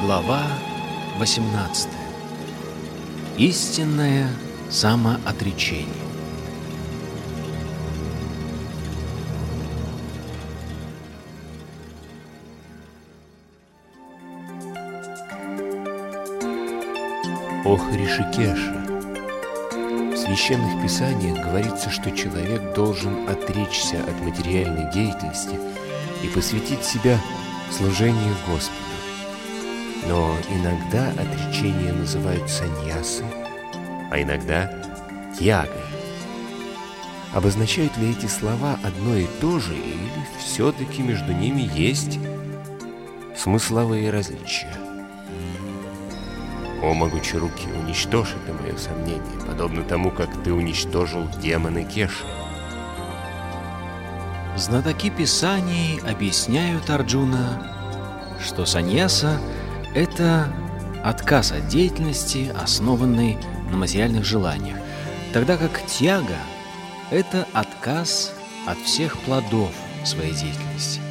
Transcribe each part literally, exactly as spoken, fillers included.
Глава восемнадцатая. Истинное самоотречение. Ох, Ришикеша! В священных писаниях говорится, что человек должен отречься от материальной деятельности и посвятить себя служению Господу. Но иногда отречение называют саньясой, а иногда тьягой. Обозначают ли эти слова одно и то же, или все-таки между ними есть смысловые различия? О, могучеруки, уничтожь это мое сомнение, подобно тому, как ты уничтожил демона Кеши. Знатоки Писаний объясняют Арджуна, что саньяса — это отказ от деятельности, основанной на материальных желаниях, тогда как тьяга — это отказ от всех плодов своей деятельности.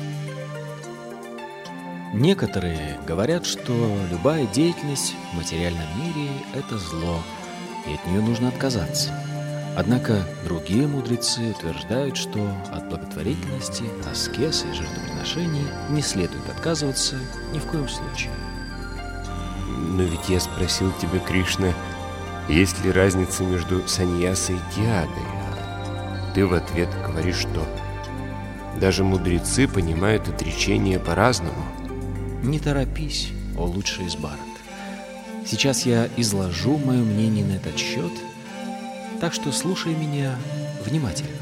Некоторые говорят, что любая деятельность в материальном мире — это зло, и от нее нужно отказаться. Однако другие мудрецы утверждают, что от благотворительности, аскезы и жертвоприношений не следует отказываться ни в коем случае. Но ведь я спросил тебя, Кришна, есть ли разница между саньясой и тьягой? А ты в ответ говоришь, что даже мудрецы понимают отречение по-разному. Не торопись, о лучший из Бхарат. Сейчас я изложу мое мнение на этот счет, так что слушай меня внимательно.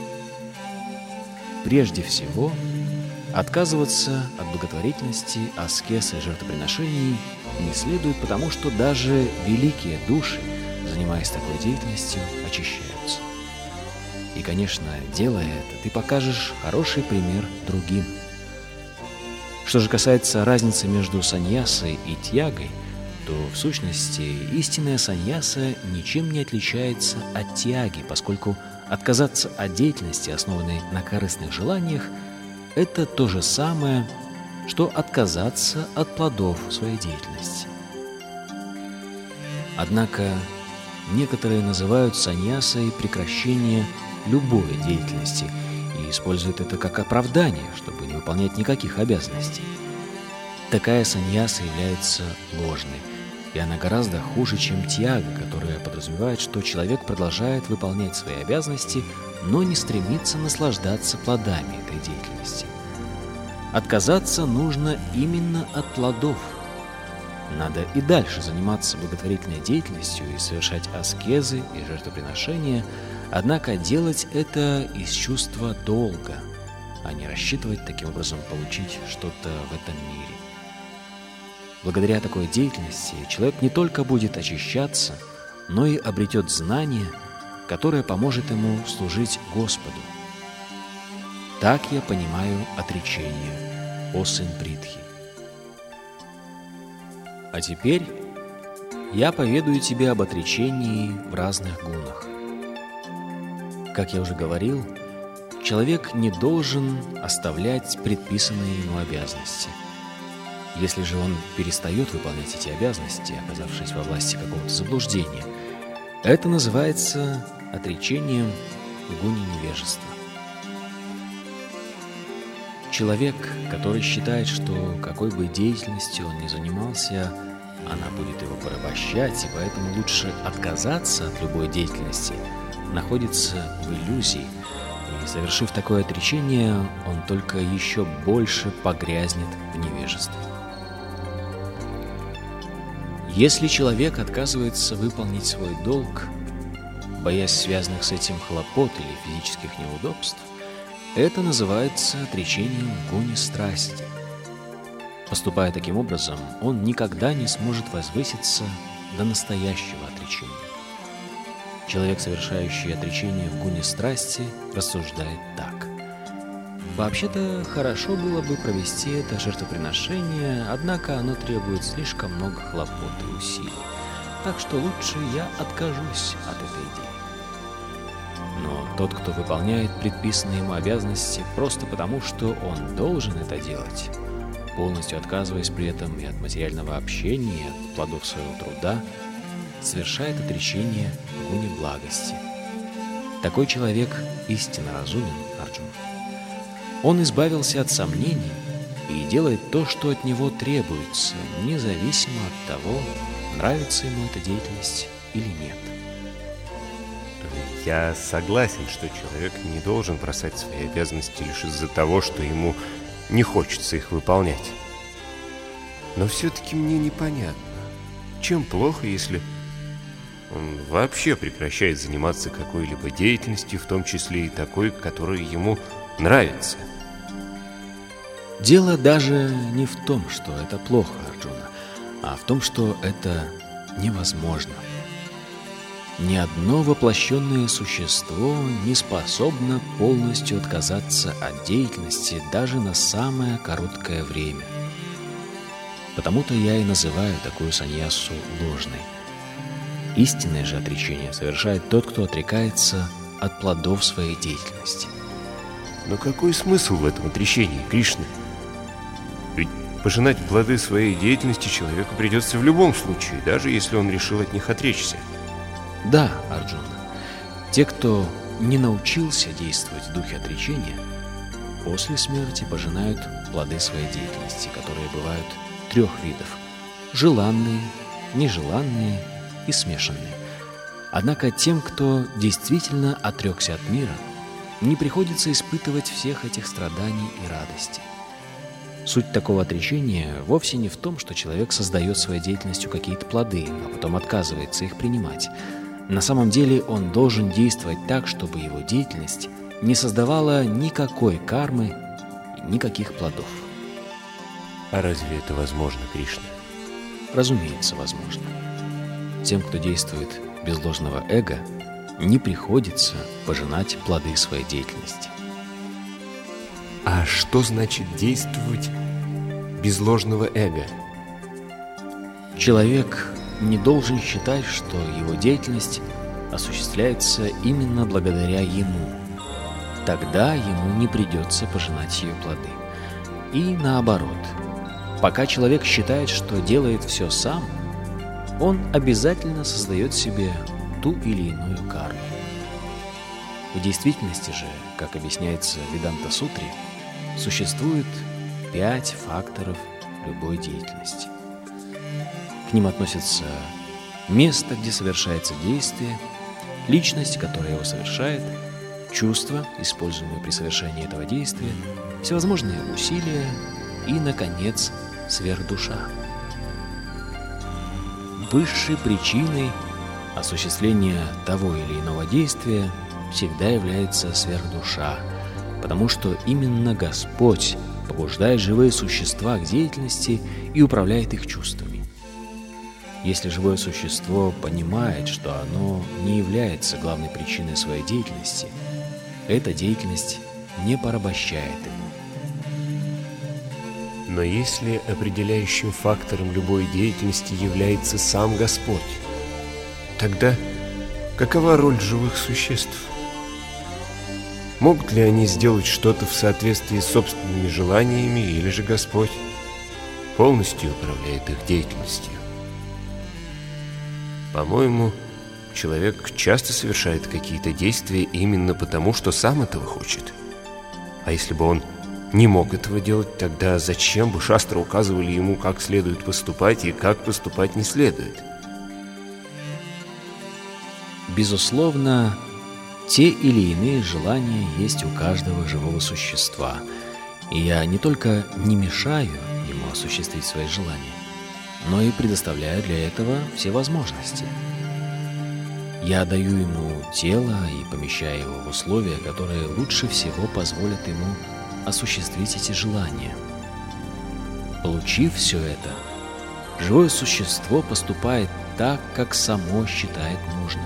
Прежде всего, отказываться от благотворительности, аскез и жертвоприношений не следует, потому что даже великие души, занимаясь такой деятельностью, очищаются. И, конечно, делая это, ты покажешь хороший пример другим. Что же касается разницы между саньясой и тьягой, то, в сущности, истинная саньяса ничем не отличается от тьяги, поскольку отказаться от деятельности, основанной на корыстных желаниях, это то же самое, что отказаться от плодов своей деятельности. Однако некоторые называют саньясой прекращение любой деятельности и используют это как оправдание, чтобы не выполнять никаких обязанностей. Такая саньяса является ложной, и она гораздо хуже, чем тьяга, которая подразумевает, что человек продолжает выполнять свои обязанности, но не стремится наслаждаться плодами этой деятельности. Отказаться нужно именно от плодов. Надо и дальше заниматься благотворительной деятельностью и совершать аскезы и жертвоприношения, однако делать это из чувства долга, а не рассчитывать таким образом получить что-то в этом мире. Благодаря такой деятельности человек не только будет очищаться, но и обретет знание, которое поможет ему служить Господу. Так я понимаю отречение, о сын Притхи. А теперь я поведаю тебе об отречении в разных гунах. Как я уже говорил, человек не должен оставлять предписанные ему обязанности. Если же он перестает выполнять эти обязанности, оказавшись во власти какого-то заблуждения, это называется отречением в гуне невежества. Человек, который считает, что какой бы деятельностью он ни занимался, она будет его порабощать, и поэтому лучше отказаться от любой деятельности, находится в иллюзии, и, совершив такое отречение, он только еще больше погрязнет в невежестве. Если человек отказывается выполнить свой долг, боясь связанных с этим хлопот или физических неудобств, это называется отречением в гуне страсти. Поступая таким образом, он никогда не сможет возвыситься до настоящего отречения. Человек, совершающий отречение в гуне страсти, рассуждает так. Вообще-то, хорошо было бы провести это жертвоприношение, однако оно требует слишком много хлопот и усилий, так что лучше я откажусь от этой идеи. Но тот, кто выполняет предписанные ему обязанности просто потому, что он должен это делать, полностью отказываясь при этом и от материального общения, и от плодов своего труда, совершает отречение гуне благости. Такой человек истинно разумен, Арджуна. Он избавился от сомнений и делает то, что от него требуется, независимо от того, нравится ему эта деятельность или нет. Я согласен, что человек не должен бросать свои обязанности лишь из-за того, что ему не хочется их выполнять. Но все-таки мне непонятно, чем плохо, если он вообще прекращает заниматься какой-либо деятельностью, в том числе и такой, которая ему нравится. Дело даже не в том, что это плохо, Арджуна, а в том, что это невозможно. Ни одно воплощенное существо не способно полностью отказаться от деятельности даже на самое короткое время. Потому-то я и называю такую саньясу ложной. Истинное же отречение совершает тот, кто отрекается от плодов своей деятельности. Но какой смысл в этом отречении, Кришна? Ведь пожинать плоды своей деятельности человеку придется в любом случае, даже если он решил от них отречься. Да, Арджуна, те, кто не научился действовать в духе отречения, после смерти пожинают плоды своей деятельности, которые бывают трех видов – желанные, нежеланные и смешанные. Однако тем, кто действительно отрекся от мира, не приходится испытывать всех этих страданий и радостей. Суть такого отречения вовсе не в том, что человек создает своей деятельностью какие-то плоды, а потом отказывается их принимать. На самом деле он должен действовать так, чтобы его деятельность не создавала никакой кармы и никаких плодов. А разве это возможно, Кришна? Разумеется, возможно. Тем, кто действует без ложного эго, не приходится пожинать плоды своей деятельности. А что значит действовать без ложного эго? Человек не должен считать, что его деятельность осуществляется именно благодаря ему. Тогда ему не придется пожинать ее плоды. И наоборот, пока человек считает, что делает все сам, он обязательно создает себе ту или иную карму. В действительности же, как объясняется в Веданта-сутре, существует пять факторов любой деятельности. К ним относятся место, где совершается действие, личность, которая его совершает, чувства, используемые при совершении этого действия, всевозможные усилия и, наконец, сверхдуша. Высшей причиной осуществления того или иного действия всегда является сверхдуша, потому что именно Господь побуждает живые существа к деятельности и управляет их чувствами. Если живое существо понимает, что оно не является главной причиной своей деятельности, эта деятельность не порабощает ему. Но если определяющим фактором любой деятельности является сам Господь, тогда какова роль живых существ? Могут ли они сделать что-то в соответствии с собственными желаниями, или же Господь полностью управляет их деятельностью? По-моему, человек часто совершает какие-то действия именно потому, что сам этого хочет. А если бы он не мог этого делать, тогда зачем бы шастры указывали ему, как следует поступать и как поступать не следует? Безусловно, те или иные желания есть у каждого живого существа, и я не только не мешаю ему осуществить свои желания, но и предоставляю для этого все возможности. Я даю ему тело и помещаю его в условия, которые лучше всего позволят ему осуществить эти желания. Получив все это, живое существо поступает так, как само считает нужным.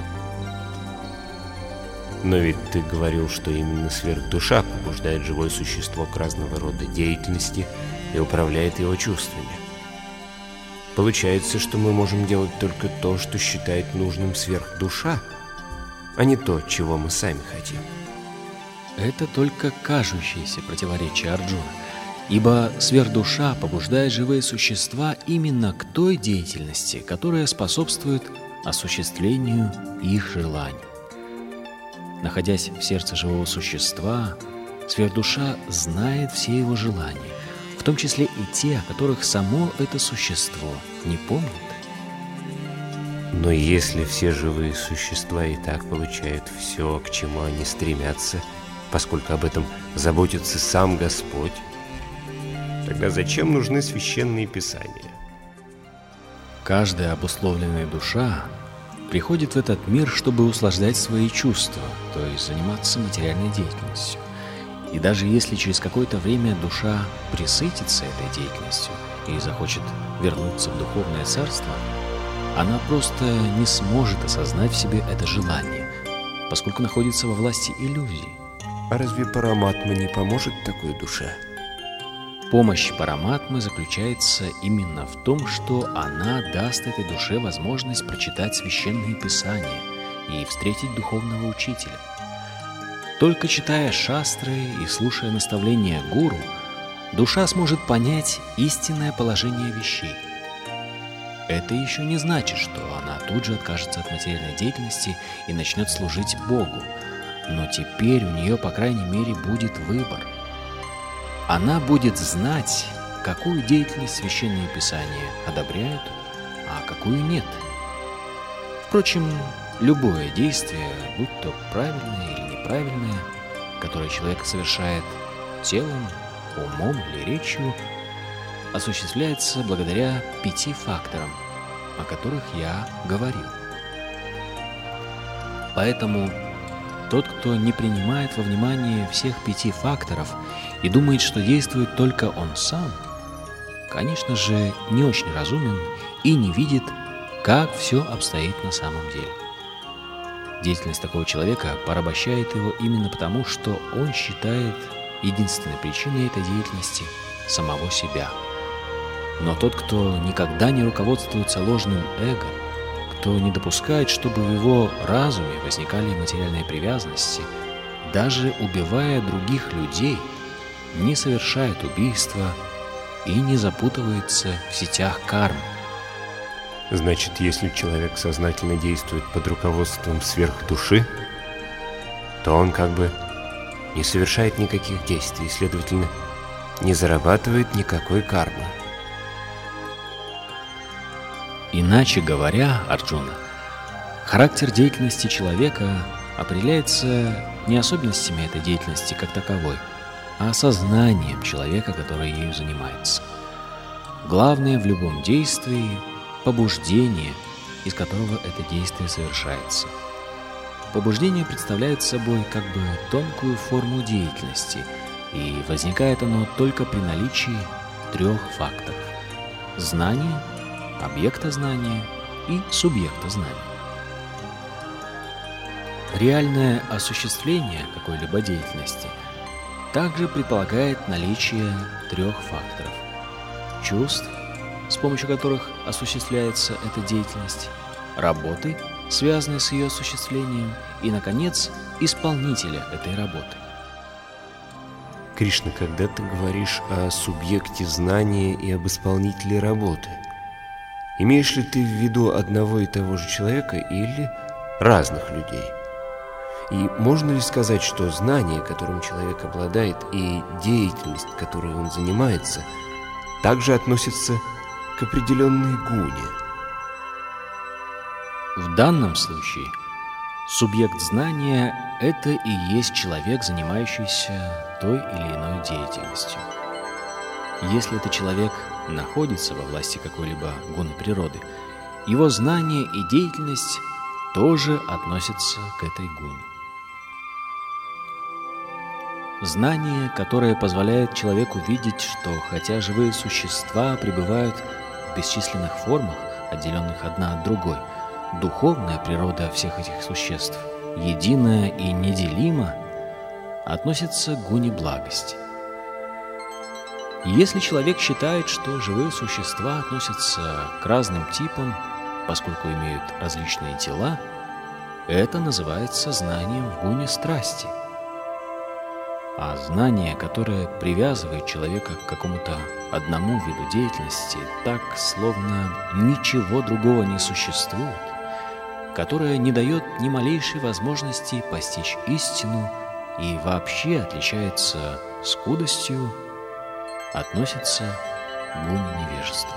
Но ведь ты говорил, что именно сверхдуша побуждает живое существо к разного рода деятельности и управляет его чувствами. Получается, что мы можем делать только то, что считает нужным сверхдуша, а не то, чего мы сами хотим. Это только кажущееся противоречие, Арджуна. Ибо сверхдуша побуждает живые существа именно к той деятельности, которая способствует осуществлению их желаний. Находясь в сердце живого существа, сверхдуша знает все его желания, в том числе и те, о которых само это существо не помнит. Но если все живые существа и так получают все, к чему они стремятся, поскольку об этом заботится сам Господь, тогда зачем нужны священные писания? Каждая обусловленная душа приходит в этот мир, чтобы услаждать свои чувства, то есть заниматься материальной деятельностью. И даже если через какое-то время душа пресытится этой деятельностью и захочет вернуться в духовное царство, она просто не сможет осознать в себе это желание, поскольку находится во власти иллюзий. А разве Параматма не поможет такой душе? Помощь Параматмы заключается именно в том, что она даст этой душе возможность прочитать священные писания и встретить духовного учителя. Только читая шастры и слушая наставления гуру, душа сможет понять истинное положение вещей. Это еще не значит, что она тут же откажется от материальной деятельности и начнет служить Богу, но теперь у нее, по крайней мере, будет выбор. Она будет знать, какую деятельность священные писания одобряют, а какую нет. Впрочем, любое действие, будь то правильное или неправильное, которое человек совершает телом, умом или речью, осуществляется благодаря пяти факторам, о которых я говорил. Поэтому тот, кто не принимает во внимание всех пяти факторов и думает, что действует только он сам, конечно же, не очень разумен и не видит, как все обстоит на самом деле. Деятельность такого человека порабощает его именно потому, что он считает единственной причиной этой деятельности самого себя. Но тот, кто никогда не руководствуется ложным эго, кто не допускает, чтобы в его разуме возникали материальные привязанности, даже убивая других людей, не совершает убийства и не запутывается в сетях кармы. Значит, если человек сознательно действует под руководством сверхдуши, то он как бы не совершает никаких действий, следовательно, не зарабатывает никакой кармы. Иначе говоря, Арджуна, характер деятельности человека определяется не особенностями этой деятельности как таковой, а осознанием человека, который ею занимается. Главное в любом действии – побуждение, из которого это действие совершается. Побуждение представляет собой как бы тонкую форму деятельности, и возникает оно только при наличии трех факторов – знания, объекта знания и субъекта знания. Реальное осуществление какой-либо деятельности также предполагает наличие трех факторов – чувств, с помощью которых осуществляется эта деятельность, работы, связанной с ее осуществлением, и, наконец, исполнителя этой работы. Кришна, когда ты говоришь о субъекте знания и об исполнителе работы, имеешь ли ты в виду одного и того же человека или разных людей? И можно ли сказать, что знание, которым человек обладает, и деятельность, которой он занимается, также относятся к определенной гуне? В данном случае субъект знания – это и есть человек, занимающийся той или иной деятельностью. Если этот человек находится во власти какой-либо гуны природы, его знание и деятельность тоже относятся к этой гуне. Знание, которое позволяет человеку видеть, что хотя живые существа пребывают в бесчисленных формах, отделенных одна от другой, духовная природа всех этих существ, единая и неделима, относится к гуне благости. Если человек считает, что живые существа относятся к разным типам, поскольку имеют различные тела, это называется знанием в гуне страсти. А знание, которое привязывает человека к какому-то одному виду деятельности, так, словно ничего другого не существует, которое не дает ни малейшей возможности постичь истину и вообще отличается скудостью, относится к гуне невежества.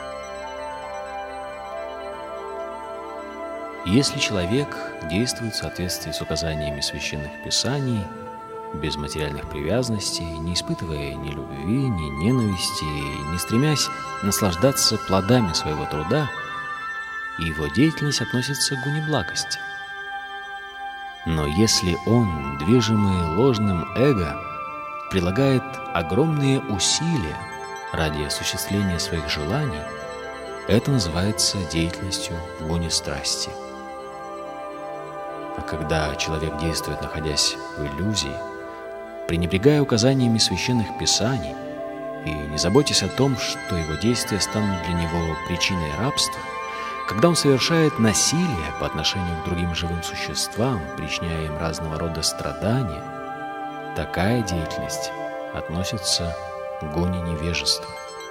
Если человек действует в соответствии с указаниями священных писаний, без материальных привязанностей, не испытывая ни любви, ни ненависти, не стремясь наслаждаться плодами своего труда, его деятельность относится к гуне благости. Но если он, движимый ложным эго, прилагает огромные усилия ради осуществления своих желаний, это называется деятельностью в гуне страсти. А когда человек действует, находясь в иллюзии, пренебрегая указаниями священных писаний и не заботясь о том, что его действия станут для него причиной рабства, когда он совершает насилие по отношению к другим живым существам, причиняя им разного рода страдания, такая деятельность относится к гуне невежества.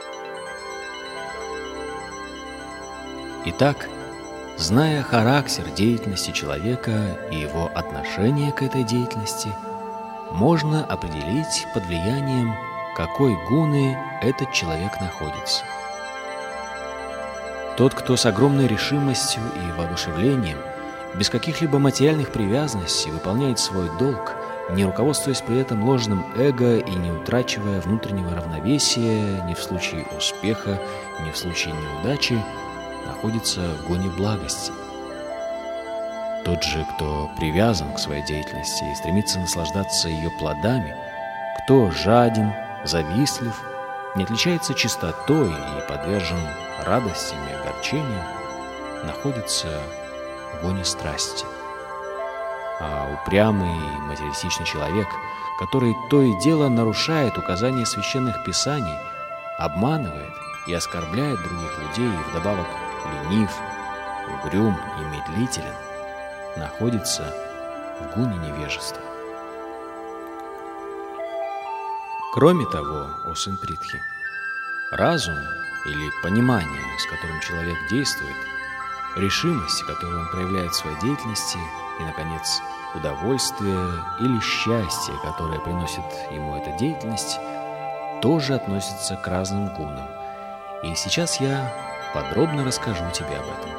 Итак, зная характер деятельности человека и его отношение к этой деятельности, можно определить, под влиянием какой гуны этот человек находится. Тот, кто с огромной решимостью и воодушевлением, без каких-либо материальных привязанностей выполняет свой долг, не руководствуясь при этом ложным эго и не утрачивая внутреннего равновесия ни в случае успеха, ни в случае неудачи, находится в гуне благости. Тот же, кто привязан к своей деятельности и стремится наслаждаться ее плодами, кто жаден, завистлив, не отличается чистотой и подвержен радостям и огорчениям, находится в гуне страсти. А упрямый и материалистичный человек, который то и дело нарушает указания священных писаний, обманывает и оскорбляет других людей и вдобавок ленив, угрюм и медлителен, находится в гуне невежества. Кроме того, о сын Притхи, разум или понимание, с которым человек действует, решимость, которую он проявляет в своей деятельности, и, наконец, удовольствие или счастье, которое приносит ему эта деятельность, тоже относятся к разным гунам. И сейчас я подробно расскажу тебе об этом.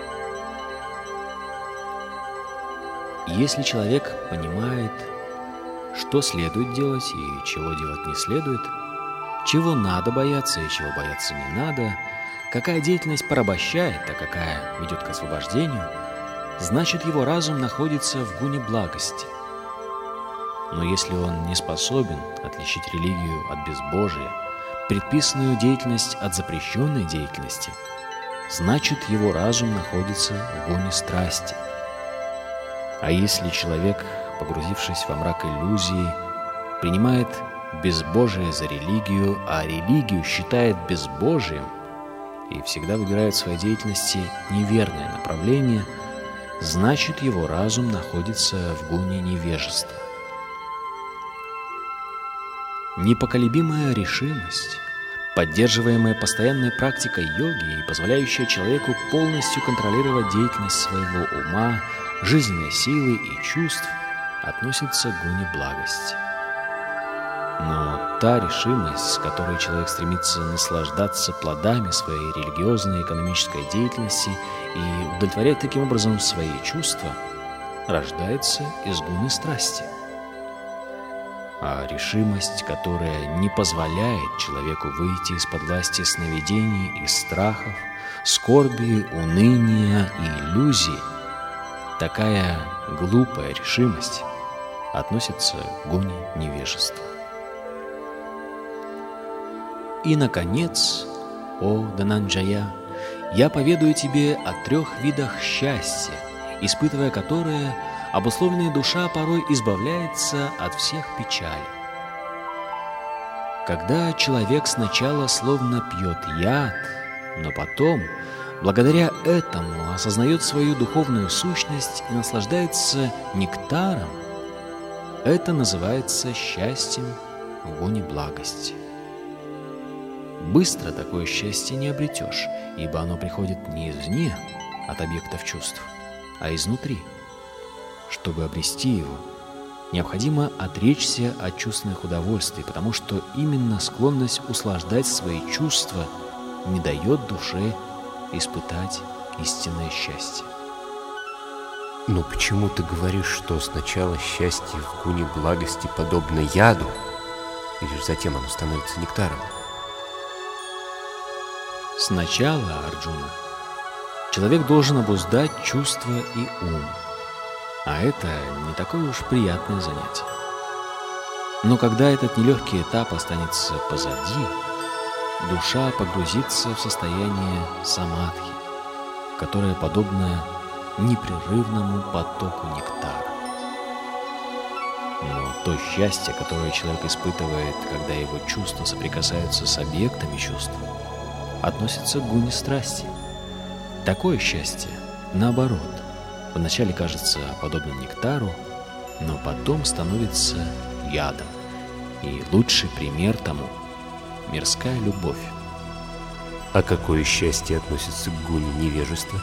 Если человек понимает, что следует делать и чего делать не следует, чего надо бояться и чего бояться не надо, какая деятельность порабощает, а какая ведет к освобождению, значит, его разум находится в гуне благости. Но если он не способен отличить религию от безбожия, предписанную деятельность от запрещенной деятельности, значит, его разум находится в гуне страсти. А если человек, погрузившись во мрак иллюзии, принимает безбожие за религию, а религию считает безбожием и всегда выбирает в своей деятельности неверное направление, значит, его разум находится в гуне невежества. Непоколебимая решимость, поддерживаемая постоянной практикой йоги и позволяющая человеку полностью контролировать деятельность своего ума, жизненной силы и чувств, относится к гуне благости. Но та решимость, с которой человек стремится наслаждаться плодами своей религиозной и экономической деятельности и удовлетворять таким образом свои чувства, рождается из гуны страсти. А решимость, которая не позволяет человеку выйти из-под власти сновидений и страхов, скорби, уныния и иллюзий, такая глупая решимость относится к гуне невежества. И, наконец, о Дананджая, я поведаю тебе о трех видах счастья, испытывая которые, обусловленная душа порой избавляется от всех печалей. Когда человек сначала словно пьет яд, но потом, благодаря этому, осознает свою духовную сущность и наслаждается нектаром, Это называется счастьем в гуне благости. Быстро такое счастье не обретешь, ибо оно приходит не извне, от объектов чувств, а изнутри. Чтобы обрести его, необходимо отречься от чувственных удовольствий, потому что именно склонность услаждать свои чувства не дает душе испытать истинное счастье. Но почему ты говоришь, что сначала счастье в гуне благости подобно яду, и лишь затем оно становится нектаром? Сначала, Арджуна, человек должен обуздать чувства и ум, а это не такое уж приятное занятие. Но когда этот нелегкий этап останется позади, душа погрузится в состояние самадхи, которое подобно непрерывному потоку нектара. Но то счастье, которое человек испытывает, когда его чувства соприкасаются с объектами чувства, относится к гуне страсти. Такое счастье, наоборот, вначале кажется подобным нектару, но потом становится ядом. И лучший пример тому — мирская любовь. А какое счастье относится к гуне невежества?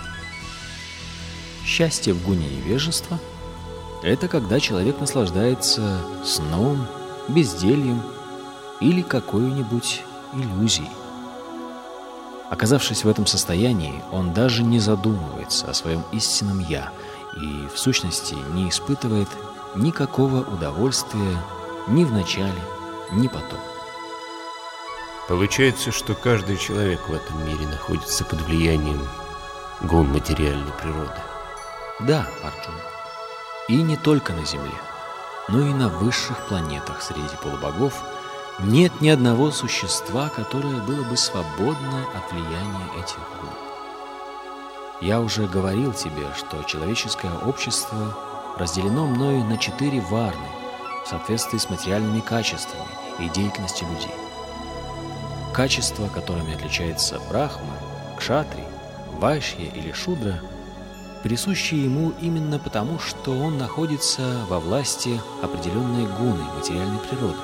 Счастье в гуне невежества — это когда человек наслаждается сном, бездельем или какой-нибудь иллюзией. Оказавшись в этом состоянии, он даже не задумывается о своем истинном «я» и, в сущности, не испытывает никакого удовольствия ни в начале, ни потом. Получается, что каждый человек в этом мире находится под влиянием гун материальной природы. Да, Арджуна. И не только на Земле, но и на высших планетах среди полубогов нет ни одного существа, которое было бы свободно от влияния этих гун. Я уже говорил тебе, что человеческое общество разделено мною на четыре варны в соответствии с материальными качествами и деятельностью людей. Качества, которыми отличается Брахма, Кшатри, Вайшья или Шудра, присущи ему именно потому, что он находится во власти определенной гуны материальной природы.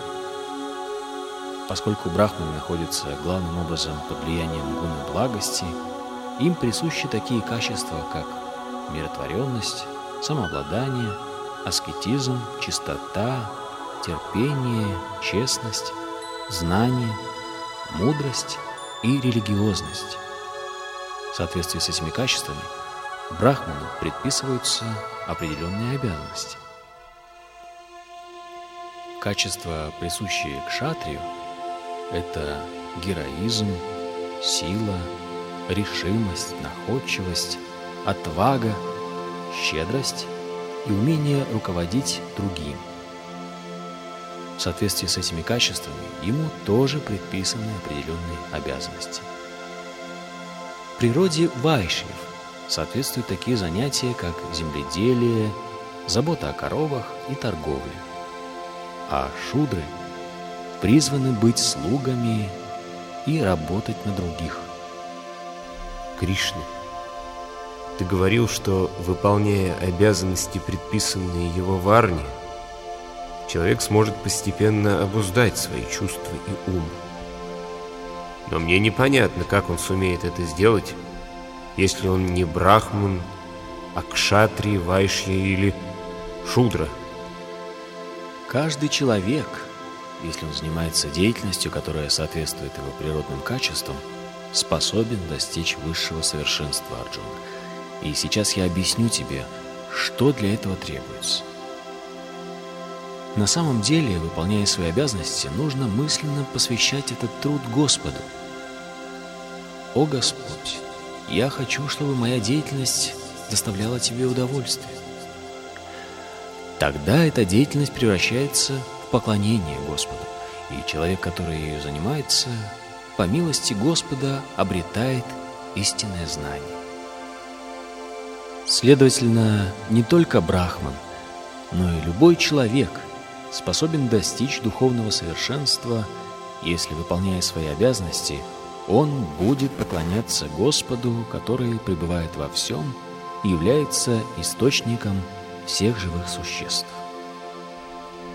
Поскольку брахманы находятся главным образом под влиянием гуны благости, им присущи такие качества, как миротворенность, самообладание, аскетизм, чистота, терпение, честность, знание, мудрость и религиозность. В соответствии с этими качествами брахману предписываются определенные обязанности. Качества, присущие кшатрию, это героизм, сила, решимость, находчивость, отвага, щедрость и умение руководить другим. В соответствии с этими качествами ему тоже предписаны определенные обязанности. В природе вайшьев соответствуют такие занятия, как земледелие, забота о коровах и торговля. А шудры призваны быть слугами и работать на других. Кришна, ты говорил, что, выполняя обязанности, предписанные его варне, человек сможет постепенно обуздать свои чувства и ум. Но мне непонятно, как он сумеет это сделать, если он не брахман, а кшатри, вайшья или шудра. Каждый человек, если он занимается деятельностью, которая соответствует его природным качествам, способен достичь высшего совершенства, Арджуна. И сейчас я объясню тебе, что для этого требуется. На самом деле, выполняя свои обязанности, нужно мысленно посвящать этот труд Господу. О Господь, я хочу, чтобы моя деятельность доставляла тебе удовольствие. Тогда эта деятельность превращается в поклонение Господу, и человек, который ею занимается, по милости Господа обретает истинное знание. Следовательно, не только брахман, но и любой человек способен достичь духовного совершенства, если, выполняя свои обязанности, он будет поклоняться Господу, который пребывает во всем и является источником всех живых существ.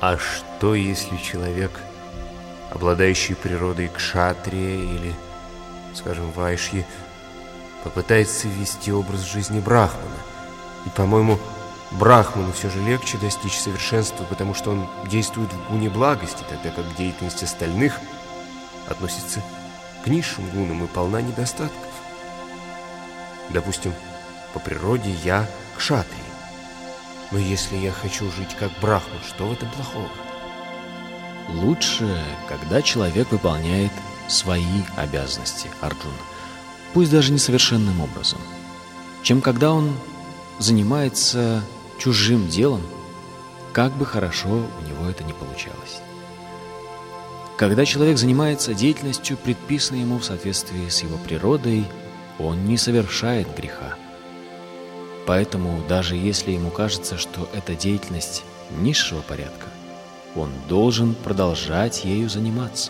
А что, если человек, обладающий природой кшатрия или, скажем, вайшьи, попытается ввести образ жизни брахмана? И, по-моему, брахману все же легче достичь совершенства, потому что он действует в гуне благости, тогда как деятельность остальных относится к низшим гунам и полна недостатков. Допустим, по природе я кшатрий. Но если я хочу жить как брахман, что в этом плохого? Лучше, когда человек выполняет свои обязанности, Арджуна, пусть даже несовершенным образом, чем когда он занимается чужим делом, как бы хорошо у него это ни получалось. Когда человек занимается деятельностью, предписанной ему в соответствии с его природой, он не совершает греха. Поэтому, даже если ему кажется, что эта деятельность низшего порядка, он должен продолжать ею заниматься.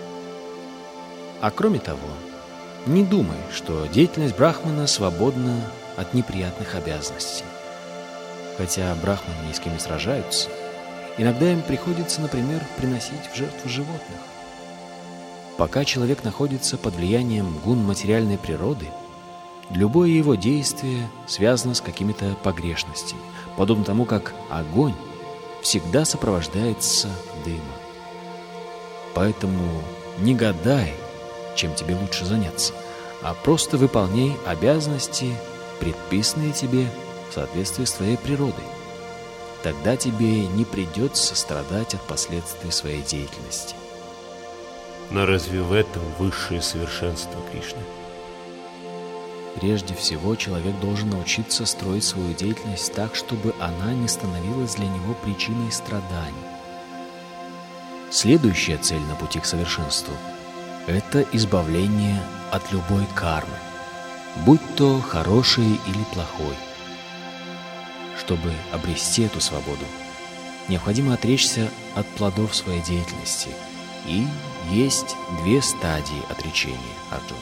А кроме того, не думай, что деятельность брахмана свободна от неприятных обязанностей. Хотя брахманы ни с кем не сражаются, иногда им приходится, например, приносить в жертву животных. Пока человек находится под влиянием гун материальной природы, любое его действие связано с какими-то погрешностями, подобно тому, как огонь всегда сопровождается дымом. Поэтому не гадай, чем тебе лучше заняться, а просто выполняй обязанности, предписанные тебе в соответствии с твоей природой. Тогда тебе не придется страдать от последствий своей деятельности. Но разве в этом высшее совершенство, Кришна? Прежде всего, человек должен научиться строить свою деятельность так, чтобы она не становилась для него причиной страданий. Следующая цель на пути к совершенству – это избавление от любой кармы, будь то хорошей или плохой. Чтобы обрести эту свободу, необходимо отречься от плодов своей деятельности. И есть две стадии отречения, Арджуна.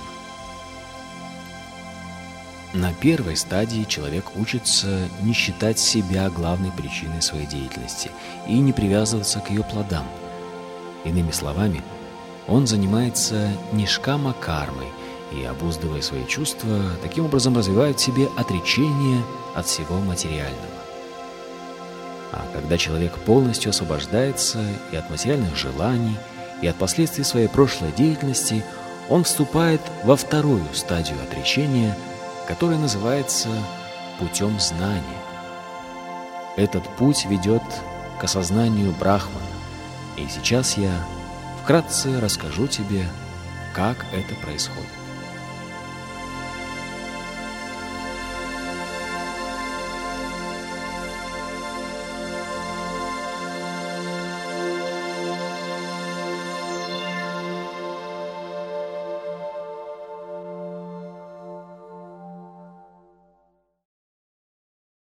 На первой стадии человек учится не считать себя главной причиной своей деятельности и не привязываться к ее плодам. Иными словами, он занимается нишкама кармой и, обуздывая свои чувства, таким образом развивает в себе отречение от всего материального. А когда человек полностью освобождается и от материальных желаний, и от последствий своей прошлой деятельности, он вступает во вторую стадию отречения, которая называется путем знания. Этот путь ведет к осознанию Брахмана, и сейчас я вкратце расскажу тебе, как это происходит.